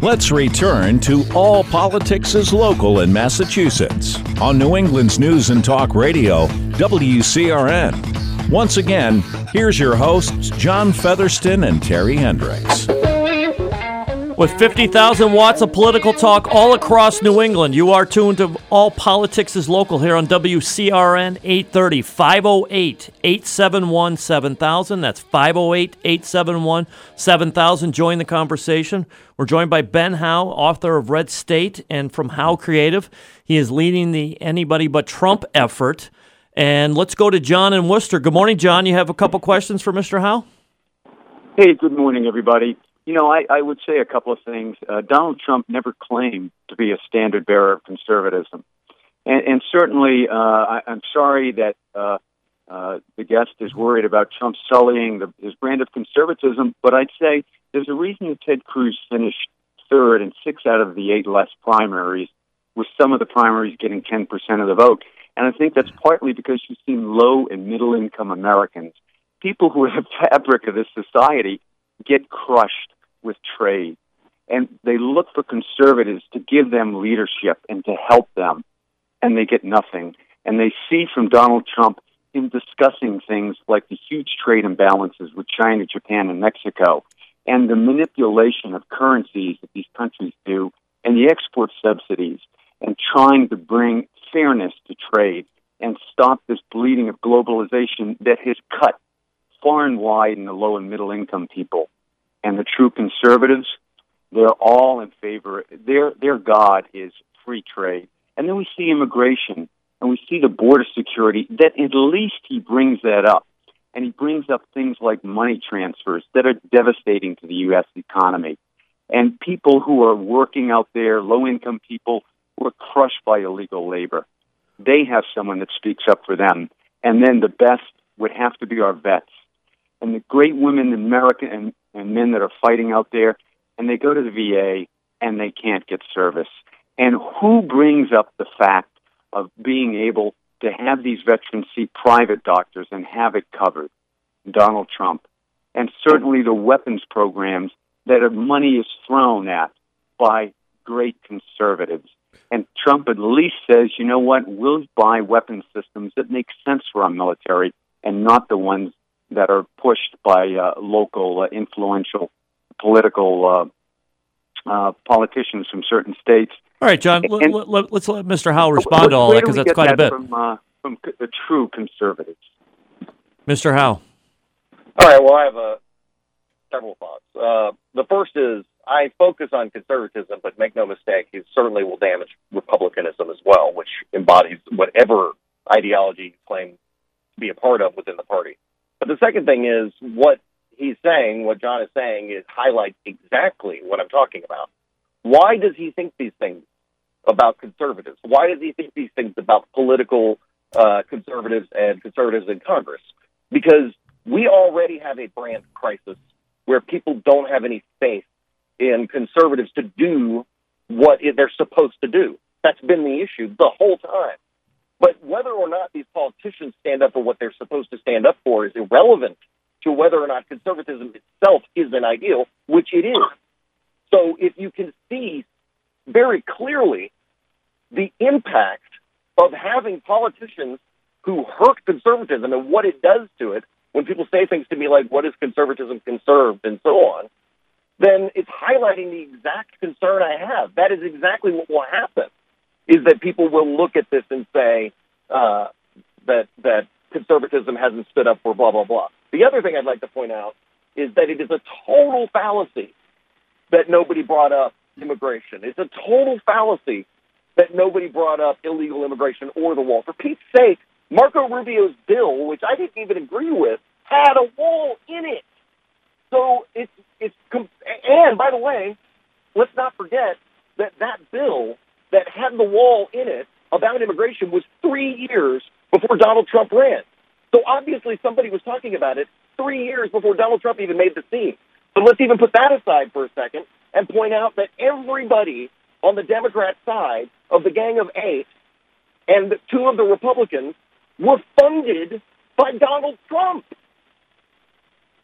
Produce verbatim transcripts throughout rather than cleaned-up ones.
Let's return to All Politics is Local in Massachusetts on New England's News and Talk Radio, W C R N. Once again, here's your hosts, John Featherston and Terry Hendricks. With fifty thousand watts of political talk all across New England, you are tuned to All Politics is Local here on W C R N eight thirty, five oh eight, eight seven one, seven thousand. That's five oh eight, eight seven one, seven thousand. Join the conversation. We're joined by Ben Howe, author of Red State and from Howe Creative. He is leading the Anybody But Trump effort. And let's go to John in Worcester. Good morning, John. You have a couple questions for Mister Howe? Hey, good morning, everybody. You know, I, I would say a couple of things. Uh, Donald Trump never claimed to be a standard bearer of conservatism. And, and certainly, uh, I, I'm sorry that uh, uh, the guest is worried about Trump sullying the, his brand of conservatism, but I'd say there's a reason that Ted Cruz finished third in six out of the eight less primaries, with some of the primaries getting ten percent of the vote. And I think that's partly because you've seen low and middle-income Americans, people who are the fabric of this society, get crushed with trade. And they look for conservatives to give them leadership and to help them, and they get nothing. And they see from Donald Trump him discussing things like the huge trade imbalances with China, Japan, and Mexico, and the manipulation of currencies that these countries do, and the export subsidies, and trying to bring fairness to trade and stop this bleeding of globalization that has cut far and wide in the low and middle income people. And the true conservatives, they're all in favor. Their their God is free trade. And then we see immigration, and we see the border security, that at least he brings that up. And he brings up things like money transfers that are devastating to the U S economy. And people who are working out there, low-income people who are crushed by illegal labor, they have someone that speaks up for them. And then the best would have to be our vets. And the great women in America and, and men that are fighting out there, and they go to the V A and they can't get service. And who brings up the fact of being able to have these veterans see private doctors and have it covered? Donald Trump. And certainly the weapons programs that money is thrown at by great conservatives. And Trump at least says, you know what, we'll buy weapons systems that make sense for our military and not the ones that are pushed by uh, local, uh, influential political uh, uh, politicians from certain states. All right, John, and, l- l- let's let Mister Howe respond to all that, because that's quite a bit. From, uh, from the true conservatives. Mister Howe. All right, well, I have uh, several thoughts. Uh, the first is, I focus on conservatism, but make no mistake, he certainly will damage republicanism as well, which embodies whatever ideology you claim to be a part of within the party. But the second thing is, what he's saying, what John is saying, is highlights exactly what I'm talking about. Why does he think these things about conservatives? Why does he think these things about political uh, conservatives and conservatives in Congress? Because we already have a brand crisis where people don't have any faith in conservatives to do what they're supposed to do. That's been the issue the whole time. But whether or not these politicians stand up for what they're supposed to stand up for is irrelevant to whether or not conservatism itself is an ideal, which it is. So if you can see very clearly the impact of having politicians who hurt conservatism and what it does to it, when people say things to me like, what is conservatism conserved, and so on, then it's highlighting the exact concern I have. That is exactly what will happen, is that people will look at this and say uh, that that conservatism hasn't stood up for blah, blah, blah. The other thing I'd like to point out is that it is a total fallacy that nobody brought up immigration. It's a total fallacy that nobody brought up illegal immigration or the wall. For Pete's sake, Marco Rubio's bill, which I didn't even agree with, had a wall in it. So it's, it's, and by the way, let's not forget that that bill that had the wall in it about immigration was three years before Donald Trump ran. So obviously somebody was talking about it three years before Donald Trump even made the scene. But let's even put that aside for a second and point out that everybody on the Democrat side of the Gang of Eight and two of the Republicans were funded by Donald Trump.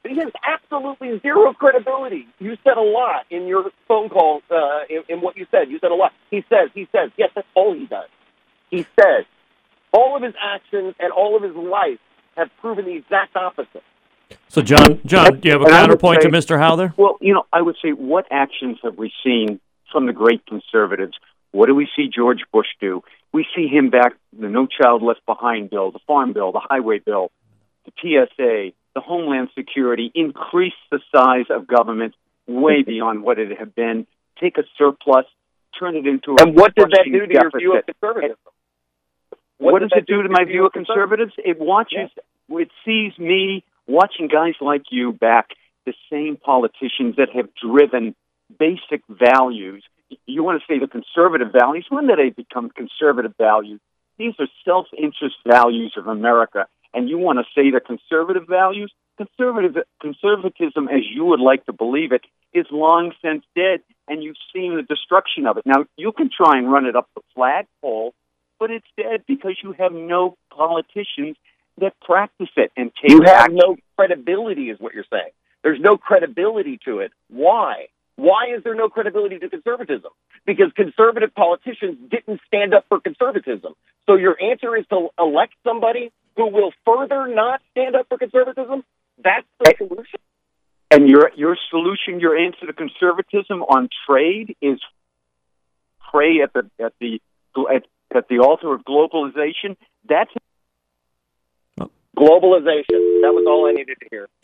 But he has absolutely zero credibility. You said a lot in your phone call, uh, in, in what you said. You said a lot. He says, he says, yes, that's all he does. He says, all of his actions and all of his life have proven the exact opposite. So, John, John, do you have a And counterpoint say, to Mister Howe there? Well, you know, I would say, what actions have we seen from the great conservatives? What do we see George Bush do? We see him back the No Child Left Behind bill, the Farm Bill, the Highway Bill, the T S A, the Homeland Security, increase the size of government way beyond what it had been, take a surplus, turn it into a And what did that do to deficit. your view of conservatism? What, What does did it that do to my view of conservatives? It watches, it sees me watching guys like you back the same politicians that have driven basic values. You want to say the conservative values? When did they become conservative values? These are self-interest values of America. And you want to say the conservative values? Conservative conservatism, as you would like to believe it, is long since dead, and you've seen the destruction of it. Now, you can try and run it up the flagpole, but it's dead because you have no politicians that practice it and take You have action. no credibility, is what you're saying. There's no credibility to it. Why? Why is there no credibility to conservatism? Because conservative politicians didn't stand up for conservatism. So your answer is to elect somebody who will further not stand up for conservatism? That's the solution? And your your solution, your answer to conservatism on trade is pray at the at the at, at the altar of globalization. That's Globalization. That was all I needed to hear.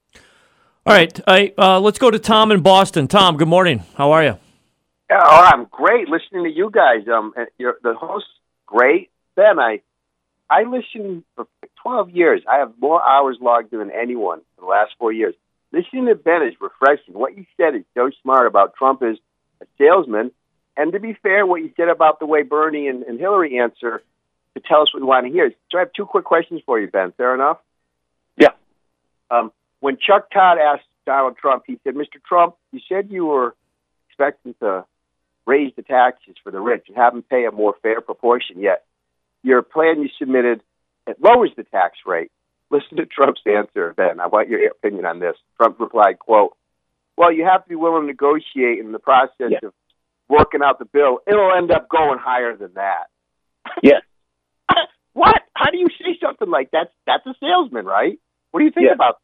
All right, I, uh, let's go to Tom in Boston. Tom, good morning. How are you? Oh, I'm great listening to you guys. Um, you're, the host's great. Ben, I I listened for twelve years. I have more hours logged in than anyone in the last four years. Listening to Ben is refreshing. What you said is so smart about Trump as a salesman. And to be fair, what you said about the way Bernie and, and Hillary answer to tell us what we want to hear. So I have two quick questions for you, Ben. Fair enough? Yeah. Um, when Chuck Todd asked Donald Trump, he said, Mister Trump, you said you were expecting to raise the taxes for the rich and have them pay a more fair proportion, yet your plan you submitted, it lowers the tax rate. Listen to Trump's answer, Ben. I want your opinion on this. Trump replied, quote, well, you have to be willing to negotiate in the process yeah. of working out the bill. It'll end up going higher than that. Yes. What? How do you say something like that? That's a salesman, right? What do you think Yeah. about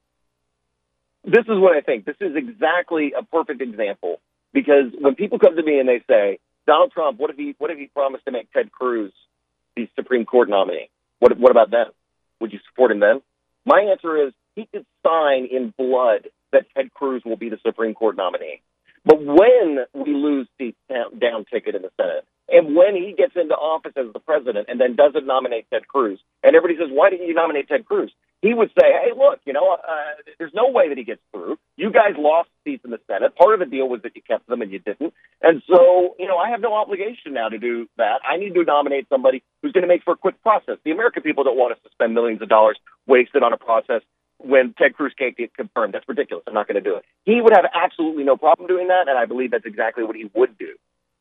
This is what I think. This is exactly a perfect example. Because when people come to me and they say, Donald Trump, what if he what if he promised to make Ted Cruz the Supreme Court nominee? What what about then? Would you support him then? My answer is he could sign in blood that Ted Cruz will be the Supreme Court nominee. But when we lose the down ticket in the Senate, and when he gets into office as the president and then doesn't nominate Ted Cruz, and everybody says, why didn't you nominate Ted Cruz? He would say, hey, look, you know, uh, there's no way that he gets through. You guys lost seats in the Senate. Part of the deal was that you kept them and you didn't. And so, you know, I have no obligation now to do that. I need to nominate somebody who's going to make for a quick process. The American people don't want us to spend millions of dollars wasted on a process when Ted Cruz can't get confirmed. That's ridiculous. I'm not going to do it. He would have absolutely no problem doing that, and I believe that's exactly what he would do.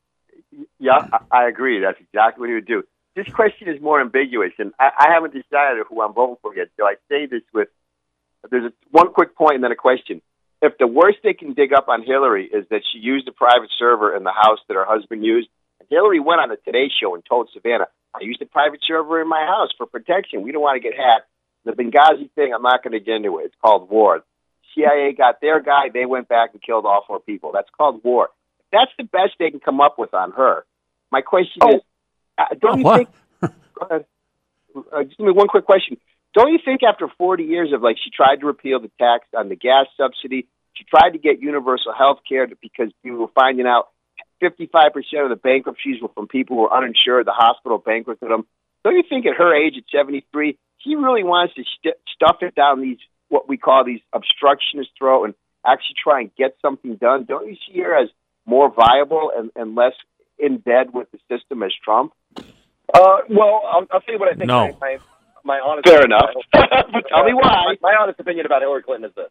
Yeah, I I agree. That's exactly what he would do. This question is more ambiguous, and I, I haven't decided who I'm voting for yet. So I say this with there's a, one quick point and then a question. If the worst they can dig up on Hillary is that she used a private server in the house that her husband used, and Hillary went on the Today Show and told Savannah, I used a private server in my house for protection. We don't want to get hacked. The Benghazi thing, I'm not going to get into it. It's called war. C I A got their guy. They went back and killed all four people. That's called war. That's the best they can come up with on her. My question Oh. is, uh, don't Oh, you what? think? Go ahead. Uh, just give me one quick question. Don't you think after forty years of like she tried to repeal the tax on the gas subsidy, she tried to get universal health care because people were finding out fifty-five percent of the bankruptcies were from people who were uninsured. The hospital bankrupted them. Don't you think at her age, at seventy-three, she really wants to st- stuff it down these what we call these obstructionist throat and actually try and get something done? Don't you see her as more viable and, and less in bed with the system as Trump? Uh, well, I'll, I'll tell you what I think. No. My, my, my honest Fair opinion enough. about- But tell me why. My, my honest opinion about Hillary Clinton is this.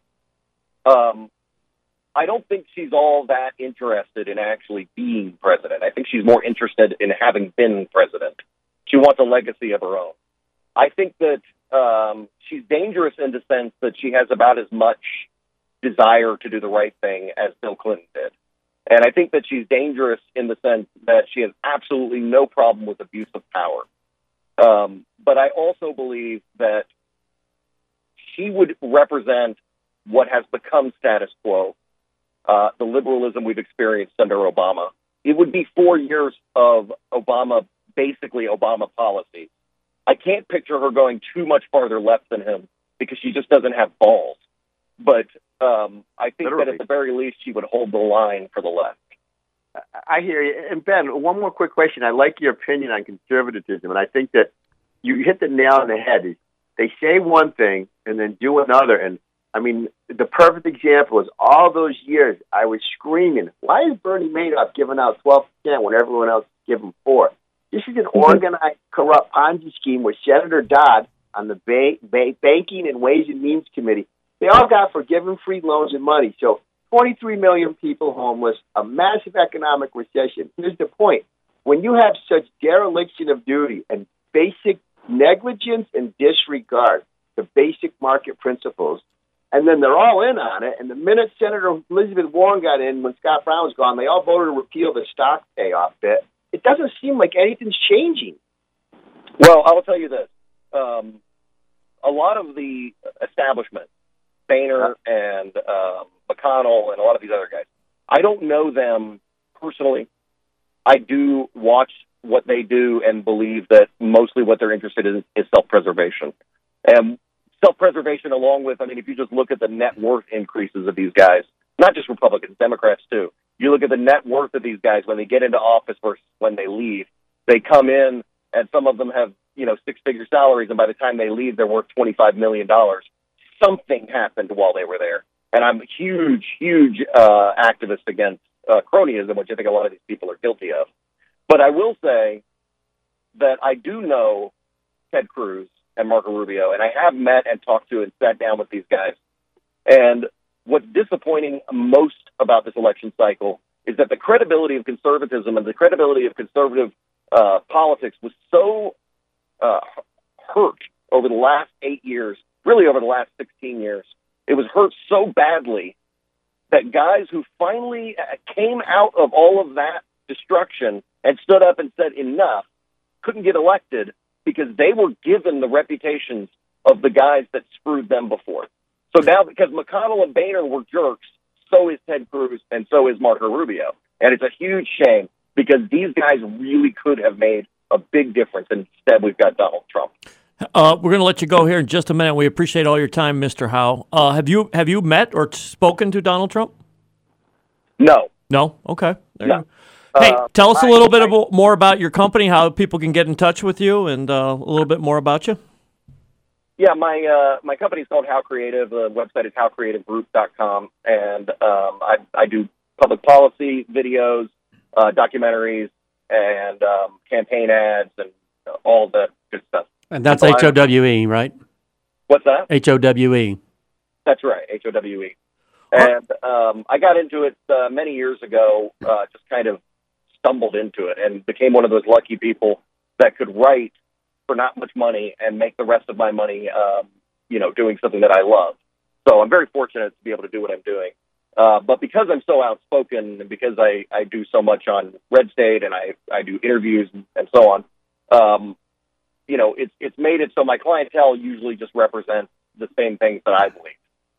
Um, I don't think she's all that interested in actually being president. I think she's more interested in having been president. She wants a legacy of her own. I think that um, she's dangerous in the sense that she has about as much desire to do the right thing as Bill Clinton did. And I think that she's dangerous in the sense that she has absolutely no problem with abuse of power. Um, but I also believe that she would represent what has become status quo, uh, the liberalism we've experienced under Obama. It would be four years of Obama, basically Obama policy. I can't picture her going too much farther left than him because she just doesn't have balls. But um, I think Literally. that at the very least she would hold the line for the left. I hear you. And Ben, one more quick question. I like your opinion on conservatism, and I think that you hit the nail on the head. They say one thing and then do another. And, I mean, the perfect example is all those years I was screaming, why is Bernie Madoff giving out twelve percent when everyone else is giving four? This is an organized, corrupt Ponzi scheme with Senator Dodd on the ba- ba- Banking and Ways and Means Committee. They all got forgiven free loans and money. So twenty-three million people homeless, a massive economic recession. Here's the point. When you have such dereliction of duty and basic negligence and disregard to basic market principles, and then they're all in on it, and the minute Senator Elizabeth Warren got in, when Scott Brown was gone, they all voted to repeal the stock payoff bit. It doesn't seem like anything's changing. Well, I will tell you this. Um, a lot of the establishment, Boehner and um, McConnell and a lot of these other guys, I don't know them personally. I do watch what they do and believe that mostly what they're interested in is self-preservation. And self-preservation along with, I mean, if you just look at the net worth increases of these guys, not just Republicans, Democrats too, you look at the net worth of these guys when they get into office versus when they leave. They come in and some of them have, you know, six-figure salaries, and by the time they leave, they're worth twenty-five million dollars. Something happened while they were there. And I'm a huge, huge uh, activist against uh, cronyism, which I think a lot of these people are guilty of. But I will say that I do know Ted Cruz and Marco Rubio, and I have met and talked to and sat down with these guys. And what's disappointing most about this election cycle is that the credibility of conservatism and the credibility of conservative uh, politics was so uh, hurt over the last eight years, really over the last sixteen years. It was hurt so badly that guys who finally came out of all of that destruction and stood up and said enough couldn't get elected because they were given the reputations of the guys that screwed them before. So now, because McConnell and Boehner were jerks, so is Ted Cruz and so is Marco Rubio. And it's a huge shame because these guys really could have made a big difference. Instead, we've got Donald Trump. Uh, we're going to let you go here in just a minute. We appreciate all your time, Mister Howe. Uh, have you have you met or spoken to Donald Trump? No. No? Okay. There no. you go. Hey, uh, tell us a I, little bit I, about, more about your company, how people can get in touch with you, and uh, a little bit more about you. Yeah, my uh, my company is called Howe Creative. The website is how creative group dot com, and um, I, I do public policy videos, uh, documentaries, and um, campaign ads, and all that good stuff. And that's H O W E, right? What's that? H O W E. That's right, H O W E. And um, I got into it uh, many years ago, uh, just kind of stumbled into it and became one of those lucky people that could write for not much money and make the rest of my money, um, you know, doing something that I love. So I'm very fortunate to be able to do what I'm doing. Uh, but because I'm so outspoken and because I, I do so much on Red State and I, I do interviews and, and so on, um, you know, it's it's made it so my clientele usually just represents the same things that I believe.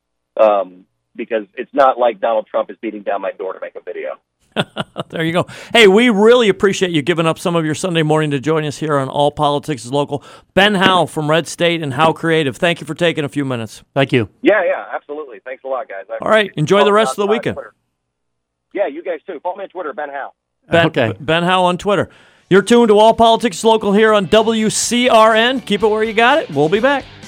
Um, because it's not like Donald Trump is beating down my door to make a video. There you go. Hey, we really appreciate you giving up some of your Sunday morning to join us here on All Politics is Local. Ben Howe from Red State and Howe Creative, thank you for taking a few minutes. Thank you. Yeah, yeah, absolutely. Thanks a lot, guys. I All right, enjoy the rest of the weekend. Twitter. Yeah, you guys too. Follow me on Twitter, Ben Howe. Ben, okay. Ben Howe on Twitter. You're tuned to All Politics is Local here on W C R N. Keep it where you got it. We'll be back.